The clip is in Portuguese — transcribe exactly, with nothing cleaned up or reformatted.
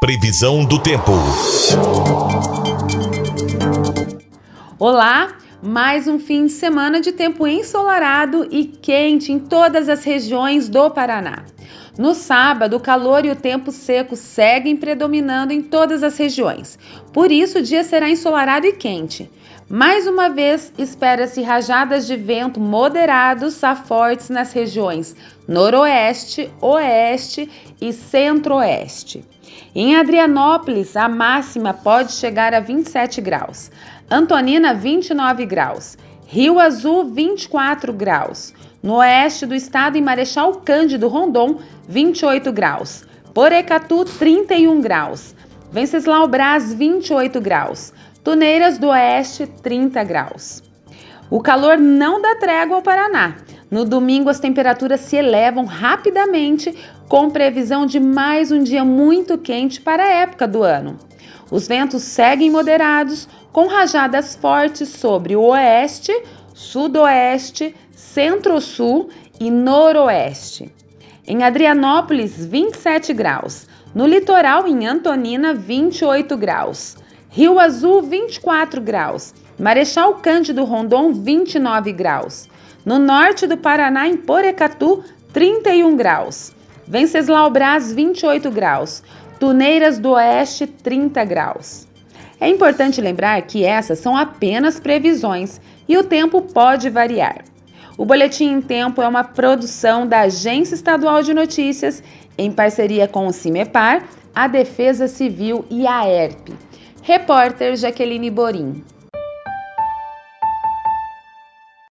Previsão do tempo. Olá, mais um fim de semana de tempo ensolarado e quente em todas as regiões do Paraná. No sábado, o calor e o tempo seco seguem predominando em todas as regiões. Por isso, o dia será ensolarado e quente. Mais uma vez, espera-se rajadas de vento moderados a fortes nas regiões noroeste, oeste e centro-oeste. Em Adrianópolis, a máxima pode chegar a vinte e sete graus. Antonina, vinte e nove graus. Rio Azul, vinte e quatro graus. No oeste do estado, em Marechal Cândido Rondon, vinte e oito graus. Porecatu, trinta e um graus. Venceslau Braz, vinte e oito graus. Tuneiras do Oeste, trinta graus. O calor não dá trégua ao Paraná. No domingo, as temperaturas se elevam rapidamente, com previsão de mais um dia muito quente para a época do ano. Os ventos seguem moderados, com rajadas fortes sobre o oeste, sudoeste, centro-sul e noroeste. Em Adrianópolis, vinte e sete graus. No litoral, em Antonina, vinte e oito graus. Rio Azul, vinte e quatro graus. Marechal Cândido Rondon, vinte e nove graus. No norte do Paraná, em Porecatu, trinta e um graus. Venceslau Braz, vinte e oito graus. Tuneiras do Oeste, trinta graus. É importante lembrar que essas são apenas previsões e o tempo pode variar. O Boletim em Tempo é uma produção da Agência Estadual de Notícias, em parceria com o CIMEPAR, a Defesa Civil e a ERP. Repórter Jaqueline Borim.